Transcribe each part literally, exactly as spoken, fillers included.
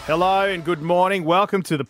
Hello and good morning. Welcome to the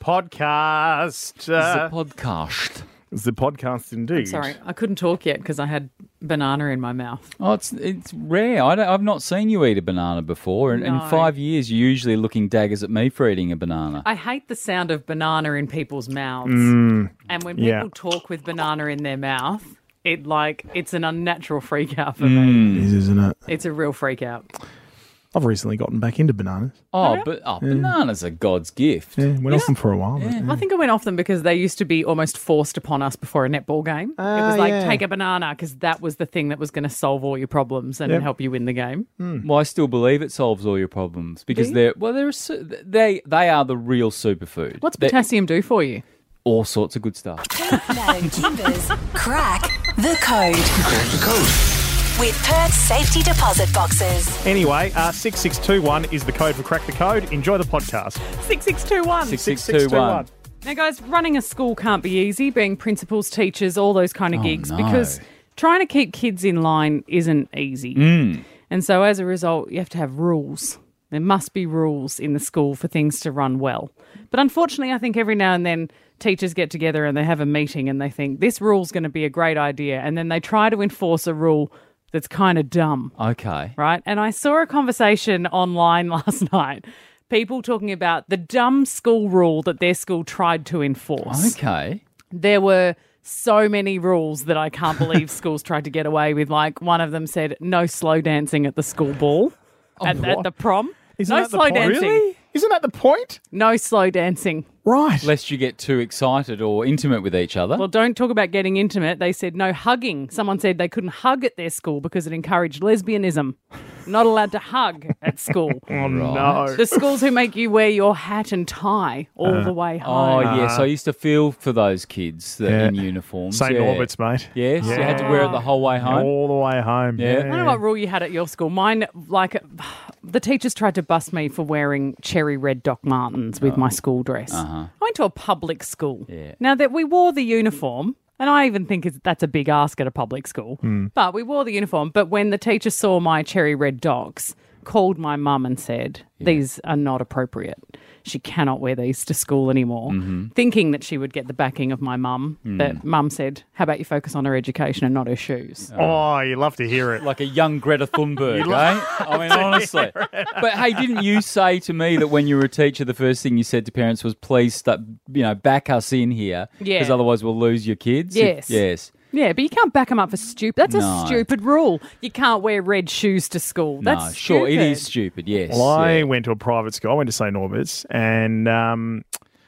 podcast. Uh, the podcast. It's the podcast indeed. Sorry, I couldn't talk yet because I had banana in my mouth. Oh, it's it's rare. I don't, I've not seen you eat a banana before. In, in No. five years, you're usually looking daggers at me for eating a banana. I hate the sound of banana in people's mouths. and when people yeah. talk with banana in their mouth, it like it's an unnatural freak out for me. It is, isn't it? It's a real freak out. I've recently gotten back into bananas. Oh, but oh, bananas are God's gift. Yeah, went off them for a while. but- I think I went off them because they used to be almost forced upon us before a netball game. it Ah, was like, yeah. take a banana because that was the thing that was going to solve all your problems and Yep. help you win the game. Well, I still believe it solves all your problems because you? they're well, they're a su- they they are the real superfood. What's They're potassium do for you? all sorts of good stuff. Now Timbers, crack the code Crack the code. with Perth Safety Deposit Boxes. Anyway, uh, six six two one is the code for Crack the Code. Enjoy the podcast. six six two one. Six six two one. Now, guys, running a school can't be easy, being principals, teachers, all those kind of Oh, gigs, no. because trying to keep kids in line isn't easy. Mm. And so as a result, you have to have rules. There must be rules in the school for things to run well. But unfortunately, I think every now and then teachers get together and they have a meeting and they think, this rule's going to be a great idea. And then they try to enforce a rule that's kind of dumb. Okay. Right? And I saw a conversation online last night, people talking about the dumb school rule that their school tried to enforce. Okay. There were so many rules that I can't believe schools tried to get away with. Like one of them said, no slow dancing at the school ball, at, at what? the prom. Isn't no that the slow point? dancing. Really? Isn't that the point? No slow dancing. Right. Lest you get too excited or intimate with each other. Well, don't talk about getting intimate. They said no hugging. Someone said they couldn't hug at their school because it encouraged lesbianism. Not allowed to hug at school. oh, no. The schools who make you wear your hat and tie all the way Oh, home. yes. I used to feel for those kids that Yeah. in uniforms. Saint yeah. Norbert's, mate. Yes, you had to wear it the whole way home. All the way home. Yeah. I don't know what rule you had at your school. Mine, like, the teachers tried to bust me for wearing cherry red Doc Martens with my school dress. I went to a public school. Yeah. Now, that we wore the uniform, and I even think it's, that's a big ask at a public school, but we wore the uniform. But when the teacher saw my cherry red Docs, called my mum and said, these are not appropriate. She cannot wear these to school anymore. Thinking that she would get the backing of my mum. But mum said, how about you focus on her education and not her shoes? Oh, you love to hear it. Like a young Greta Thunberg, eh? I mean, honestly. But hey, didn't you say to me that when you were a teacher, the first thing you said to parents was, please, start, you know, back us in here, Yeah. because otherwise we'll lose your kids? Yes. Yes. Yeah, but you can't back them up for stupid. That's No. a stupid rule. You can't wear red shoes to school. That's no, sure, it stupid. is stupid, yes. Well, I yeah. went to a private school. I went to Saint Norbert's, and um,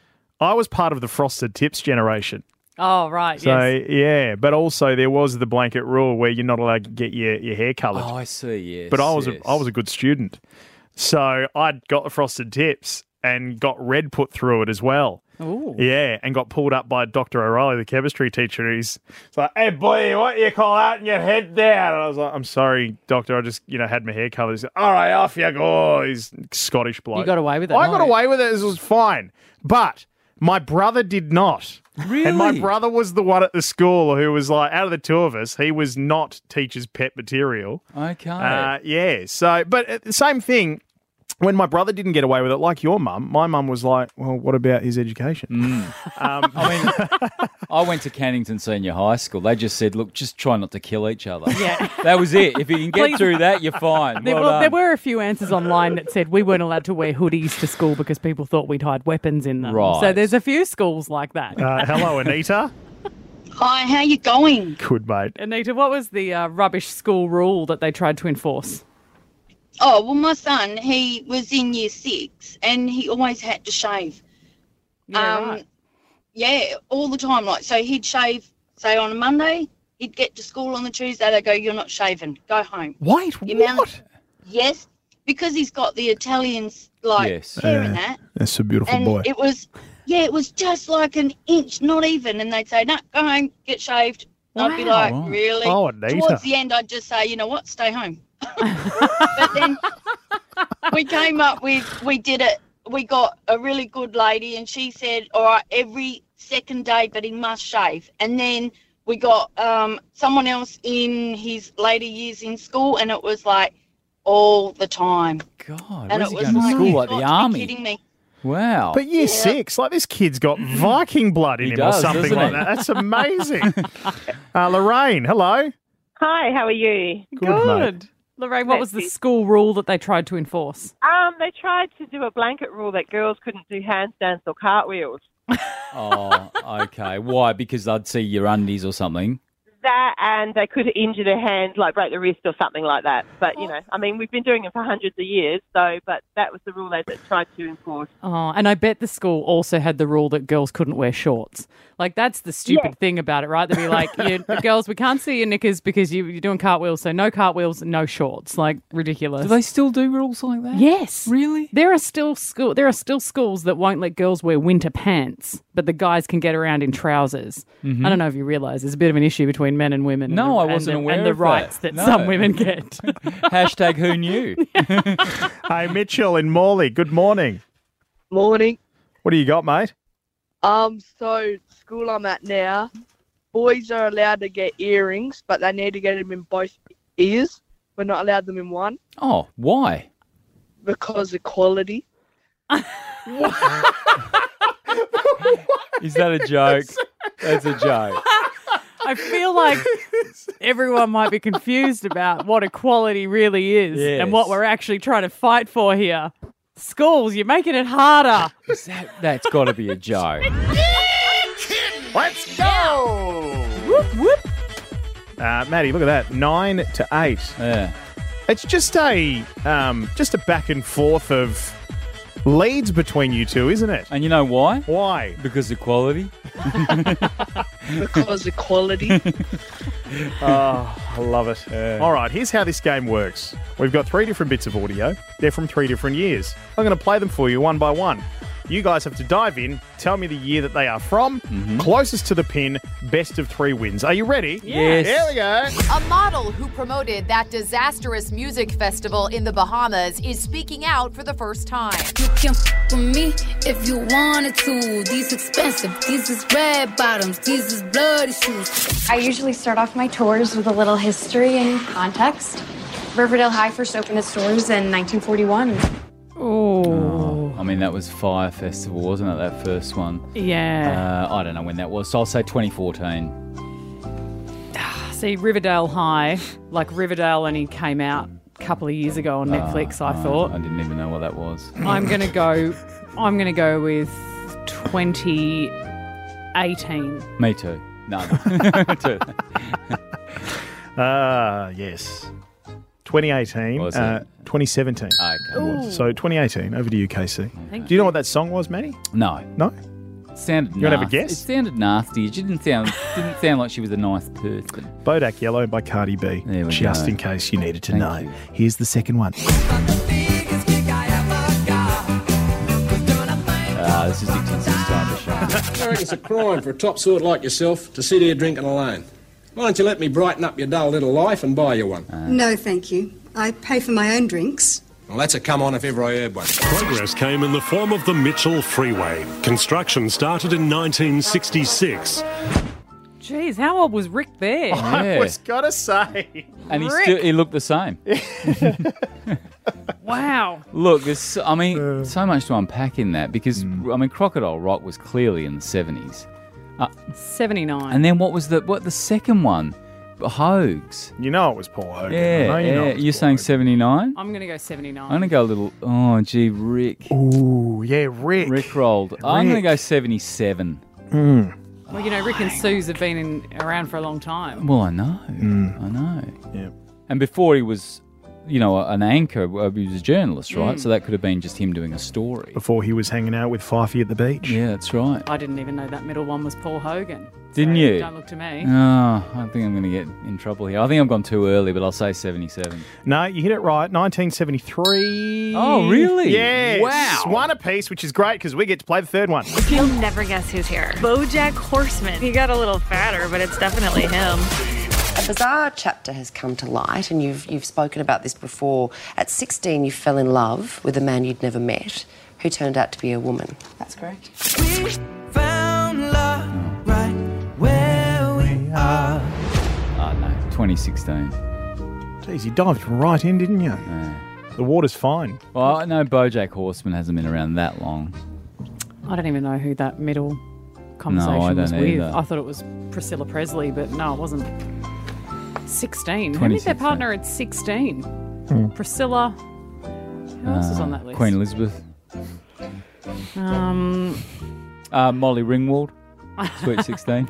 I was part of the Frosted Tips generation. Oh, right, So, yes. yeah, but also there was the blanket rule where you're not allowed to get your, your hair coloured. Oh, I see, yes. but I was yes. a, I was a good student. So I got the Frosted Tips and got red put through it as well. Ooh. Yeah, and got pulled up by Doctor O'Reilly, the chemistry teacher. He's it's like, hey, boy, what do you call out and your head down? And I was like, I'm sorry, doctor, I just, you know, had my hair coloured. He's like, all right, off you go. He's Scottish bloke. You got away with it? I got No. away with it. It was fine. But my brother did not. Really? And my brother was the one at the school who was like, out of the two of us, he was not teacher's pet material. Okay. Uh, yeah. So, but uh, the same thing. When my brother didn't get away with it, like your mum, my mum was like, well, what about his education? Um, I mean, I went to Cannington Senior High School. They just said, look, just try not to kill each other. Yeah. That was it. If you can get Please. through that, you're fine. There, Well well, there done. were a few answers online that said we weren't allowed to wear hoodies to school because people thought we'd hide weapons in them. Right. So there's a few schools like that. uh, hello, Anita. Hi, how you going? Good, mate. Anita, what was the uh, rubbish school rule that they tried to enforce? Oh, well, my son, he was in year six and he always had to shave. Yeah, um, right. Yeah, all the time. Like, so he'd shave, say, on a Monday, he'd get to school on the Tuesday, they go, you're not shaving, go home. Wait, The amount what? of- Yes, because he's got the Italians, like, Yes. hair and that. That's a beautiful And boy. it was, yeah, it was just like an inch, not even. And they'd say, no, go home, get shaved. And I'd be Wow. like, Right. really? Oh, Anita. Towards the end, I'd just say, you know what, stay home. But then we came up with, we did it, we got a really good lady and she said, all right, every second day, but he must shave. And then we got um, someone else in his later years in school and it was like all the time. God, And where's it he was going to like, school? you've Like got the to be army? kidding me. Wow. But year six, like this kid's got Viking blood in He him does, or something doesn't like he? that. That's amazing. uh, Lorraine, hello. Hi, how are you? Good, mate. Lorraine, what was the That's it. school rule that they tried to enforce? Um, they tried to do a blanket rule that girls couldn't do handstands or cartwheels. Oh, okay. Why? Because I'd see your undies or something. That and they could injure their hand, like break the wrist or something like that. But, you know, I mean, we've been doing it for hundreds of years, so, but that was the rule they tried to enforce. Oh, and I bet the school also had the rule that girls couldn't wear shorts. Like, that's the stupid Yes. thing about it, right? They'd be like, you, girls, we can't see your knickers because you, you're doing cartwheels, so no cartwheels, no shorts. Like, ridiculous. Do they still do rules like that? Yes. Really? There are still school. There are still schools that won't let girls wear winter pants, but the guys can get around in trousers. I don't know if you realise there's a bit of an issue between men and women. Mm-hmm. No, and the, I wasn't and the, aware and the of that. rights that, No. some women get. Hashtag who knew? Hey, Mitchell in Morley, good morning. Morning. What do you got, mate? Um, so school I'm at now, boys are allowed to get earrings, but they need to get them in both ears. We're not allowed them in one Oh, why? because of quality. Is that a joke? That's a joke. I feel like everyone might be confused about what equality really is Yes. and what we're actually trying to fight for here. Schools, you're making it harder. Is that, that's got to be a joke. Let's go! Whoop, whoop. Uh, Maddie, look at that. Nine to eight. Yeah. It's just a um, just a back and forth of leads between you two, isn't it? And you know why? Why? Because of quality. Because of quality. Oh, I love it. All right, here's how this game works. We've got three different bits of audio. They're from three different years. I'm going to play them for you one by one. You guys have to dive in, tell me the year that they are from. Closest to the pin, best of three wins. Are you ready? Yes. Here we go. A model who promoted that disastrous music festival in the Bahamas is speaking out for the first time. You can f with me if you wanted to. These expensive, these is red bottoms, these is bloody shoes. I usually start off my tours with a little history and context. Riverdale High first opened its doors in nineteen forty-one. Oh, I mean, that was Fire Festival, wasn't it, that first one? yeah. Uh, I don't know when that was, so I'll say twenty fourteen. See, Riverdale High, like Riverdale only came out a couple of years ago on Netflix, I thought. I didn't even know what that was. I'm going to go, I'm going to go with twenty eighteen. Me too. No, no. Too. Ah, yes. twenty eighteen. What was uh, it? twenty seventeen. Okay. So twenty eighteen. Over to you, K C. Thank Do you know what that song was, Maddie? No. No? Sounded You wanna have a nasty. guess? It sounded nasty. It didn't sound didn't sound like she was a nice person. Bodak Yellow by Cardi B. There we Just go. in case you needed to Thank know. you. Here's the second one. Ah, this is Dixon's type of show. I reckon it's a crime for a top sort like yourself to sit here drinking alone. Why don't you let me brighten up your dull little life and buy you one? No, thank you. I pay for my own drinks. Well, that's a come on if ever I heard one. Progress came in the form of the Mitchell Freeway. Construction started in nineteen sixty-six. Jeez, how old was Rick there? I Yeah. was going to say. And he Rick. still he looked the same. Wow. Look, there's I mean, Uh. so much to unpack in that because Hmm. I mean, Crocodile Rock was clearly in the seventies. seventy-nine. And then what was the what the second one? Hoax. You know it was Paul Hogan. I Yeah, know you know yeah. it was You're Paul saying Hogan. seventy-nine? I'm going to go seventy-nine. I'm going to go a little, oh, gee, Rick. Ooh, yeah, Rick. Rick rolled. I'm going to Rick. go seventy-seven. Well, you know, Rick and Suze have been in, around for a long time. Well, I know. I know. Yeah. And before he was, you know, an anchor, uh, he was a journalist, right? So that could have been just him doing a story. Before he was hanging out with Fifey at the beach. Yeah, that's right. I didn't even know that middle one was Paul Hogan. Didn't So you? Don't look to me. Oh, I think I'm going to get in trouble here. I think I've gone too early, but I'll say seventy-seven. No, you hit it right. nineteen seventy-three. Oh, really? Yes. Wow. One apiece, which is great because we get to play the third one. You'll never guess who's here. BoJack Horseman. He got a little fatter, but it's definitely him. A bizarre chapter has come to light, and you've you've spoken about this before. At sixteen, you fell in love with a man you'd never met, who turned out to be a woman. That's correct. We found love right where we are. Oh, no, twenty sixteen. Jeez, you dived right in, didn't you? Yeah. The water's fine. Well, I know BoJack Horseman hasn't been around that long. I don't even know who that middle conversation No, I was don't with. either. I thought it was Priscilla Presley, but no, it wasn't. sixteen. Who met their partner at sixteen? Hmm. Priscilla. Who else is on that list? Queen Elizabeth. Um, Uh, Molly Ringwald. Sweet sixteen.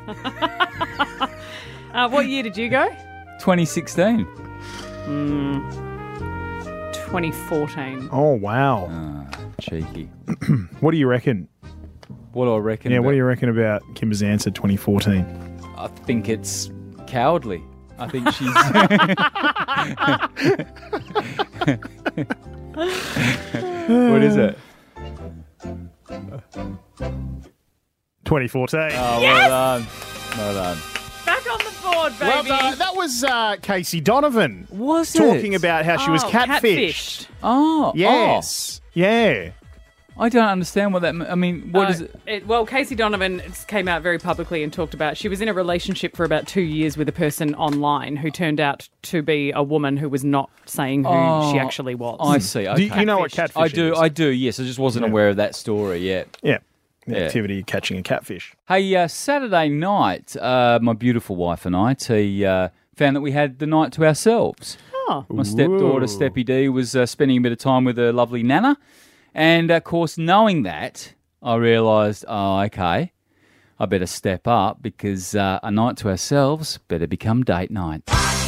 uh, what year did you go? twenty sixteen. Mm, twenty fourteen. Oh, wow. Ah, cheeky. What do you reckon? What do I reckon? Yeah, about- what do you reckon about Kimber's answer, twenty fourteen? I think it's cowardly. I think she's. What is it? twenty fourteen. Oh, Yes! well done. Well done. Back on the board, baby. Well done. That was uh, Casey Donovan. Was talking it? about how she was Oh, catfished. Oh, Yes. Yeah. oh. I don't understand what that. m- I mean, what Uh, is it? it? Well, Casey Donovan came out very publicly and talked about she was in a relationship for about two years with a person online who turned out to be a woman who was not saying who Oh, she actually was. I see. Okay. Do you know what catfish I do. is? I do. Yes, I just wasn't Yeah. aware of that story yet. Yeah. The Yeah. activity of catching a catfish. Hey, uh, Saturday night, uh, my beautiful wife and I, T, uh, found that we had the night to ourselves. Oh. My stepdaughter, Ooh. Steppy D, was uh, spending a bit of time with her lovely Nana. And, of course, knowing that, I realised, oh, okay, I better step up because uh, a night to ourselves better become date night.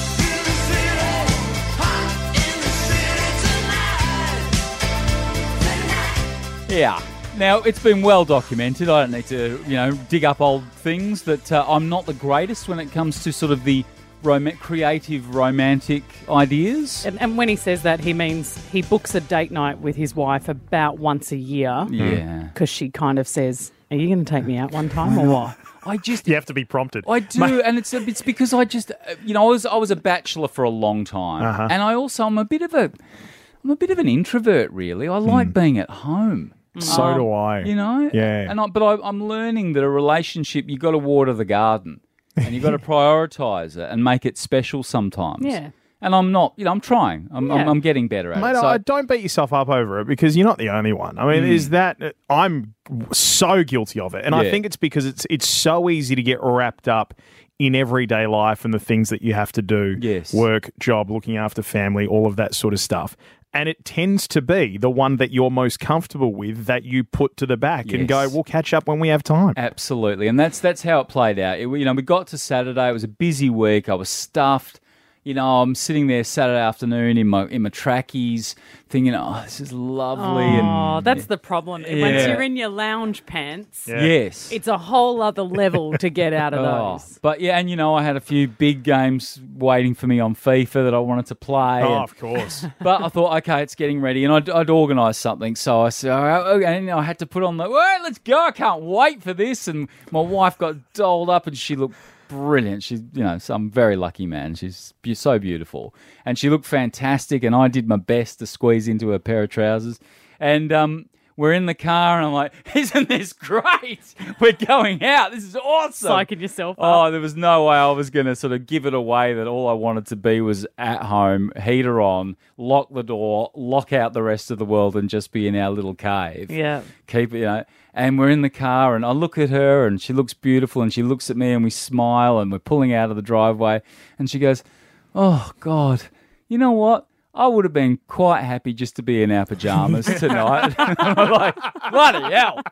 Yeah. Now, it's been well documented. I don't need to, you know, dig up old things that uh, I'm not the greatest when it comes to sort of the rom- creative, romantic ideas. And, and when he says that, he means he books a date night with his wife about once a year. Yeah. Because she kind of says, are you going to take me out one time or what? I just You have to be prompted. I do, and it's it's because I just uh, you know I was I was a bachelor for a long time, Uh-huh. and I also I'm a bit of a I'm a bit of an introvert. Really, I like being at home. So Um, do I. You know, Yeah. And I, but I, I'm learning that a relationship you got to water the garden, and you got to prioritize it and make it special sometimes. Yeah. And I'm not, you know, I'm trying. I'm I'm, Yeah. I'm getting better at Mate, it. So, I don't beat yourself up over it because you're not the only one. I mean, is that I'm so guilty of it, and I Yeah. think it's because it's it's so easy to get wrapped up in everyday life and the things that you have to do. Yes. Work, job, looking after family, all of that sort of stuff. And it tends to be the one that you're most comfortable with that you put to the back and Yes. go, we'll catch up when we have time. Absolutely, and that's that's how it played out. It, you know, we got to Saturday. It was a busy week. I was stuffed. You know, I'm sitting there Saturday afternoon in my in my trackies, thinking, "Oh, this is lovely." Oh, and that's the problem. Once Yeah. you're in your lounge pants, yes, it's a whole other level to get out of Oh, those. but yeah, and you know, I had a few big games waiting for me on FIFA that I wanted to play. Oh, and- of course. But I thought, okay, it's getting ready, and I'd, I'd organised something. So I said, all right, okay, and I had to put on the, well, let's go. I can't wait for this. And my wife got dolled up, and she looked brilliant. She's, you know, so I'm a very lucky man. She's be- so beautiful, and she looked fantastic. And I did my best to squeeze into her pair of trousers. And um, we're in the car, and I'm like, isn't this great? We're going out. This is awesome. Psyching yourself up. Oh, there was no way I was going to sort of give it away that all I wanted to be was at home, heater on, lock the door, lock out the rest of the world, and just be in our little cave. Yeah. Keep it, you know. And we're in the car, and I look at her, and she looks beautiful, and she looks at me, and we smile, and we're pulling out of the driveway, and she goes, "Oh God, you know what? I would have been quite happy just to be in our pajamas tonight." I'm like, bloody hell.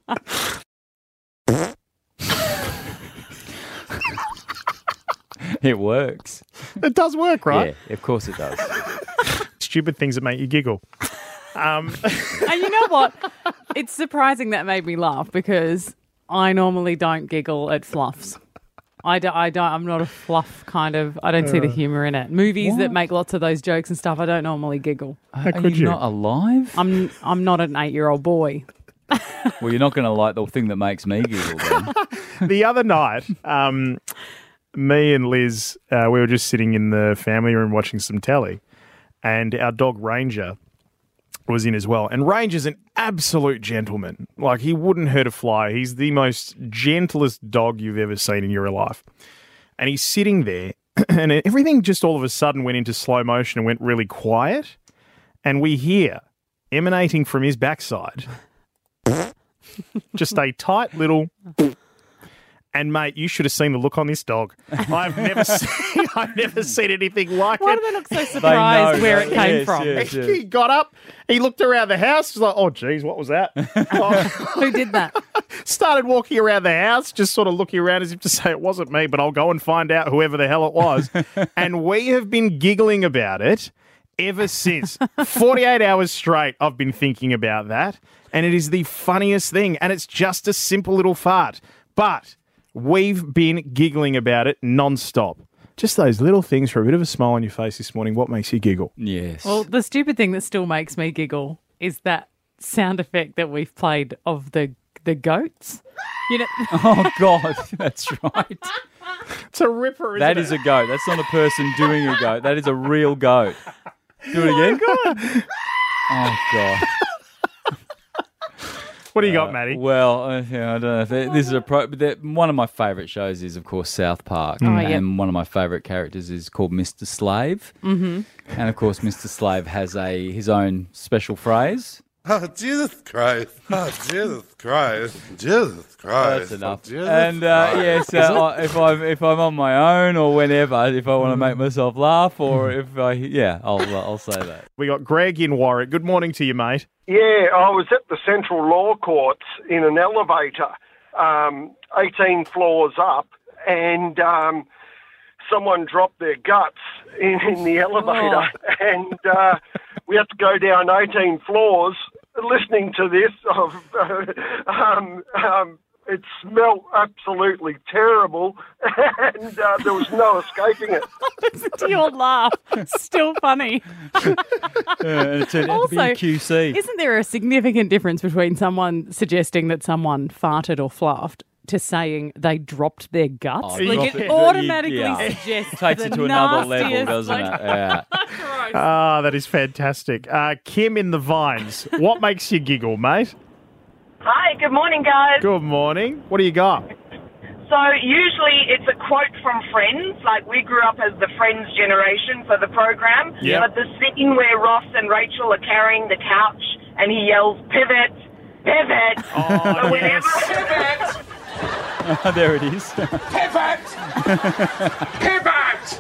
It works. It does work, right? Yeah, of course it does. Stupid things that make you giggle. Um, And you know what? It's surprising that made me laugh because I normally don't giggle at fluffs. I don't, I don't, I'm not a fluff kind of, I don't see the Uh, humour in it. Movies that what? make lots of those jokes and stuff, I don't normally giggle. Are could you, you? not alive? I'm I'm not an eight-year-old boy. Well, you're not going to like the thing that makes me giggle then. the other night, um, me and Liz, uh, we were just sitting in the family room watching some telly, and our dog Ranger was in as well. And Ranger's an absolute gentleman. Like, he wouldn't hurt a fly. He's the most gentlest dog you've ever seen in your life. And he's sitting there, and everything just all of a sudden went into slow motion and went really quiet. And we hear, emanating from his backside, Just a tight little... And, mate, you should have seen the look on this dog. I've never seen I've never seen anything like Why it. do they look so surprised where it came yes, from? yes, yes. He got up, he looked around the house, was like, oh, geez, what was that? Oh, Who did that? started walking around the house, just sort of looking around as if to say it wasn't me, but I'll go and find out whoever the hell it was. And we have been giggling about it ever since. forty-eight hours straight, I've been thinking about that. And it is the funniest thing. And it's just a simple little fart. But we've been giggling about it non-stop. Just those little things for a bit of a smile on your face this morning. What makes you giggle? Yes. Well, the stupid thing that still makes me giggle is that sound effect that we've played of the the goats. You know, Oh, God, that's right. It's a ripper, isn't That it? is a goat. That's not a person doing a goat. That is a real goat. Do it again. Oh, God. What do you got, Matty? Well, uh, yeah, I don't know. If it- this is a pro. But that- one of my favourite shows is, of course, South Park, Oh, yeah. and one of my favourite characters is called Mister Slave. Mm-hmm. And of course, Mister Slave has a his own special phrase. Oh, Jesus Christ. Oh, Jesus Christ. Jesus Christ. That's enough. Oh, Jesus And uh, Christ. yes, uh, I- if I'm if I'm on my own or whenever, if I want to make myself laugh, or if I yeah, I'll uh, I'll say that. We got Greg in Warwick. Good morning to you, mate. Yeah, I was at the Central Law Courts in an elevator, um, eighteen floors up, and um, someone dropped their guts in, in the elevator, and uh, we had to go down eighteen floors listening to this. Of, uh, um, um, it smelled absolutely terrible, and uh, there was no escaping it. listen to your laugh. Still funny. Uh, and it turned out to be Also, Q C. Isn't there a significant difference between someone suggesting that someone farted or fluffed to saying they dropped their guts? Oh, like drop it it. automatically Yeah. suggests Takes the it to another level, nastiest, doesn't like- it? Yeah. Ah, that is fantastic. Uh, Kim in the Vines. What makes you giggle, mate? Hi, good morning, guys. Good morning. What do you got? So usually it's a quote from Friends. Like we grew up as the Friends generation for the program. Yep. But the scene where Ross and Rachel are carrying the couch and he yells, "Pivot, pivot." Oh, so whenever yes. pivot, There it is. Pivot! Pivot!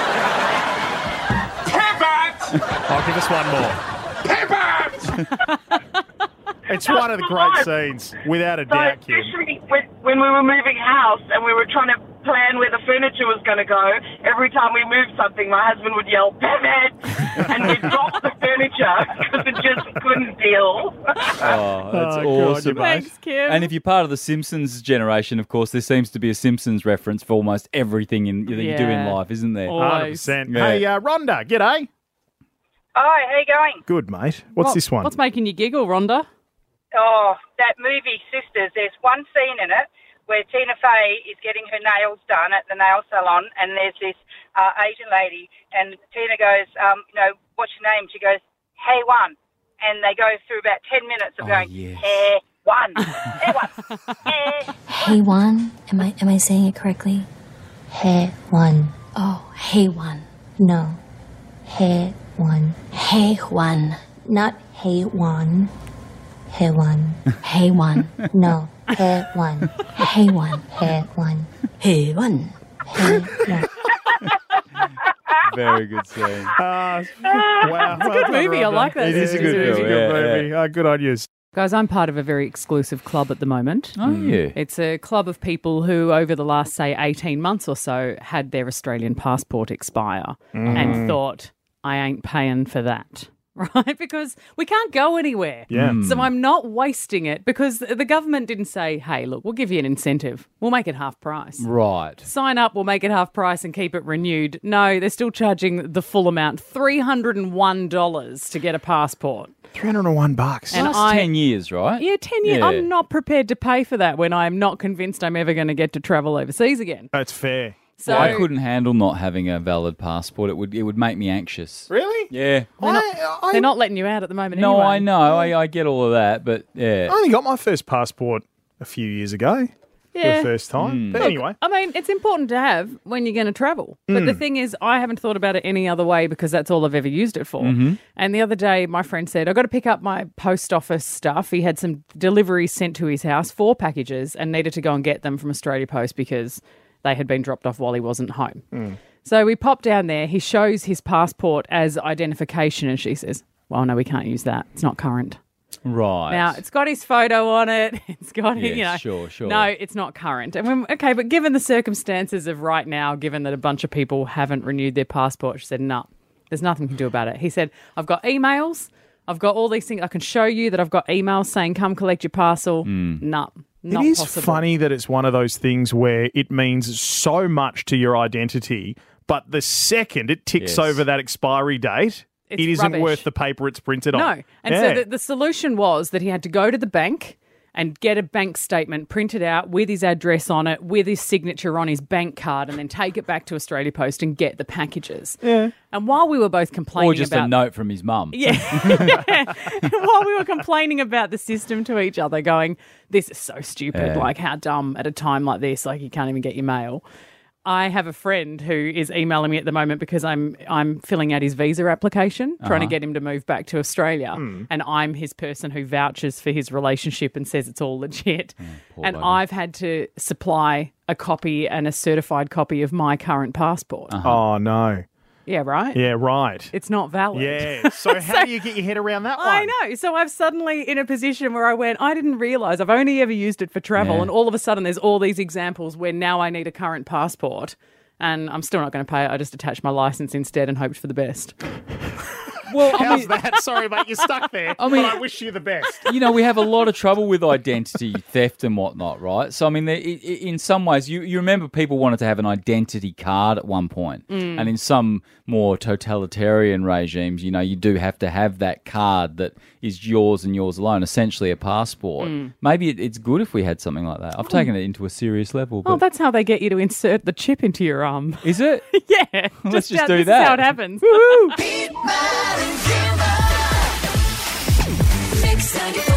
Pivot! I'll give us one more. Pivot! It's one of the great scenes, without a so doubt, Kim. especially when, when we were moving house and we were trying to plan where the furniture was going to go, every time we moved something, my husband would yell, "Pivot!" and we'd drop the furniture because it just couldn't deal. Oh, that's Oh, good on awesome. you, mate. Thanks, Kim. And if you're part of the Simpsons generation, of course, there seems to be a Simpsons reference for almost everything in, that you do in Yeah. life, isn't there? Oh. one hundred percent. Yeah. Hey, uh, Rhonda, g'day. Hi, how you going? Good, mate. What's What- this one? What's making you giggle, Rhonda? Oh, that movie Sisters. There's one scene in it where Tina Fey is getting her nails done at the nail salon, and there's this uh, Asian lady, and Tina goes, um, you know, "What's your name?" She goes, "Hey One," and they go through about ten minutes of Oh, going, yes. "Hey One, Hey One, Hey." Hey one, am I am I saying it correctly? Hey one. Oh, hey one. No. Hey one. Hey one. Not hey one. Hey one. Hey one. No. Hey one. Hey one. Hey one. Hey one. Hey one. Very good scene. Uh, wow. It's a good movie. I like that. It is a good It is a film, good yeah, movie. Uh, good on you. Guys, I'm part of a very exclusive club at the moment. Oh, yeah. It's a club of people who, over the last, say, eighteen months or so, had their Australian passport expire and thought, I ain't paying for that. Right? Because we can't go anywhere. Yeah. So I'm not wasting it because the government didn't say, hey, look, we'll give you an incentive. We'll make it half price. Right. Sign up, we'll make it half price and keep it renewed. No, they're still charging the full amount, three hundred one dollars to get a passport. three hundred one bucks. And Last I- ten years, right? Yeah, ten years. Yeah. I'm not prepared to pay for that when I'm not convinced I'm ever going to get to travel overseas again. That's fair. So I couldn't handle not having a valid passport. It would it would make me anxious. Really? Yeah. They're not, I, I, they're not letting you out at the moment No, anyway. I know. I, I get all of that, but yeah. I only got my first passport a few years ago. for Yeah. the first time. But Look, anyway. I mean, it's important to have when you're going to travel. But Mm. the thing is, I haven't thought about it any other way because that's all I've ever used it for. Mhm. And the other day, my friend said, I've got to pick up my post office stuff. He had some deliveries sent to his house, four packages, and needed to go and get them from Australia Post because they had been dropped off while he wasn't home. Mm. So we pop down there. He shows his passport as identification, and she says, well, no, we can't use that. It's not current. Right. Now, it's got his photo on it. It's got, Yes, you know. sure, sure. No, it's not current. And when, okay, but given the circumstances of right now, given that a bunch of people haven't renewed their passport, she said, no, there's nothing you can do about it. He said, I've got emails. I've got all these things. I can show you that I've got emails saying, come collect your parcel. Mm. No, not It is possible. funny that it's one of those things where it means so much to your identity, but the second it ticks Yes. over that expiry date, It's it isn't rubbish. worth the paper it's printed on. No. And Yeah. so the, the solution was that he had to go to the bank and get a bank statement printed out with his address on it, with his signature on his bank card, and then take it back to Australia Post and get the packages. Yeah. And while we were both complaining Or just about a note from his mum. Yeah. While we were complaining about the system to each other, going, this is so stupid. Yeah. Like, how dumb at a time like this, like you can't even get your mail. I have a friend who is emailing me at the moment because I'm I'm filling out his visa application, trying to Uh-huh. get him to move back to Australia. Mm. And I'm his person who vouches for his relationship and says it's all legit. poor and lady. I've had to supply a copy and a certified copy of my current passport. Oh, no. Yeah, right? Yeah, right. It's not valid. Yeah. So how do you get your head around that one? I know. So I've suddenly in a position where I went, I didn't realise I've only ever used it for travel. Yeah. And all of a sudden there's all these examples where now I need a current passport and I'm still not going to pay it. I just attached my licence instead and hoped for the best. Well, How's that? Sorry, mate, you're stuck there. I mean- but I wish you the best. You know, we have a lot of trouble with identity theft and whatnot, right? So, I mean, there, i- i- in some ways, you, you remember people wanted to have an identity card at one point. Mm. And in some more totalitarian regimes, you know, you do have to have that card that is yours and yours alone, essentially a passport. Mm. Maybe it, it's good if we had something like that. I've taken it into a serious level. But Oh, that's how they get you to insert the chip into your arm. Is it? Yeah. Let's just how- do this that. is how it happens. Woo! Mix ninety-four.